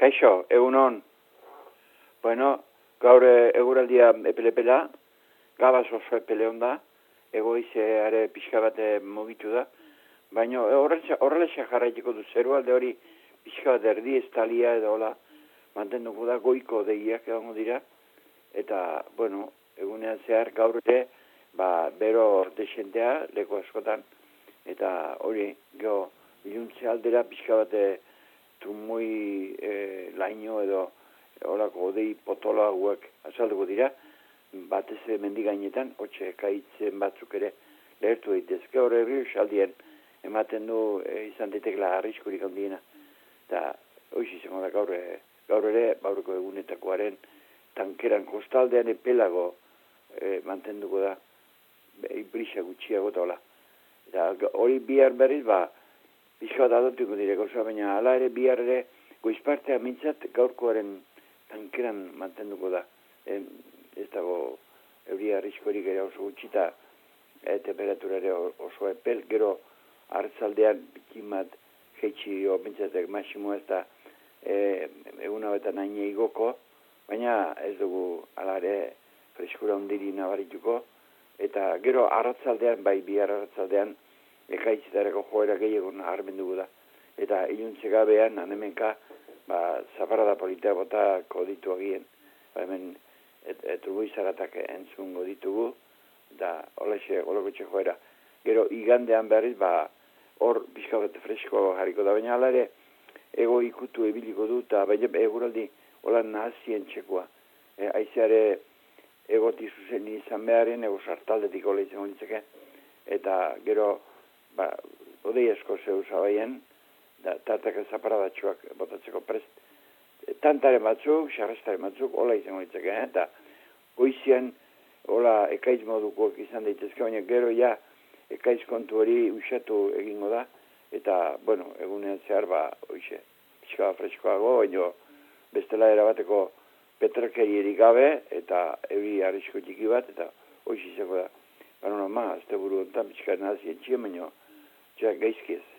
Kaixo, egunon. Bueno, gaur eguraldia epelepela, gabaz oso epele onda, egoizeare pixka bate mugitu da, baina horrela jarraituko du zeru alde hori pixka bat erdi estalia edo hola mantenduko da goiko deiak egongo dira, eta, bueno, egunean zehar gaur ere, bero desentea leku askotan, eta hori, geho, iluntze aldera pixka bate trumoi laino edo horako odei potola hauek azalduko dira, batez mendigainetan, hotxe kaitzen batzuk ere lehertu daitezke, hor erriusaldien ematen du izan daitekela arriskurik handiena. Eta hoiz izango da gaur ere, baurko egunetakoaren tankeran kostaldean epelago mantenduko da, brisa gutxiago eta hola. Eta hori bihar berriz, pixka bat adotuko direko, baina hala ere bihar ere goizpartea mintzat gaurkoaren tankeran mantenduko da. Ez dago euria arriskorik ere oso gutxita, temperatura ere oso epel, gero hartzaldean bikimat jeitsi mintzatek masimo ez da eguna eta naine igoko, baina ez dugu hala ere freskura ondiri nabarituko, eta gero arratzaldean, bihar arratzaldean, ekaitzitareko joera gehiagon armendugu da. Eta iluntze gabean, hanemenka, zaparrada politea botako ditu agien. Hemen, turbuizaratak entzungo ditugu, eta holakotxe joera. Gero, igandean berriz, hor pixka bat fresko jarriko da, baina hala ere, ego ikutu ebiliko du, eta baina eguraldi hola nahazien txekoa. Aizeare egoti zuzen izan beharen, ego sartaldetik hola izan horitzeke, eta gero, odei asko zeu zabaien, tartak zaparadatxoak botatzeko prest. Tantaren batzuk, xarrestaren batzuk, hola izango ditzake, eta goizian, hola ekaiz modukoak izan daitezke, baina gero ja, ekaiz kontu hori usatu egingo da, eta, bueno, egunean zehar, oixe, pixka freskoago, baina bestela erabateko petrakeri gabe, eta euri arrisko txiki bat, eta oixe izango da. Baina, azte buru ontan, pixka nazien txien, baina, gaizkiez.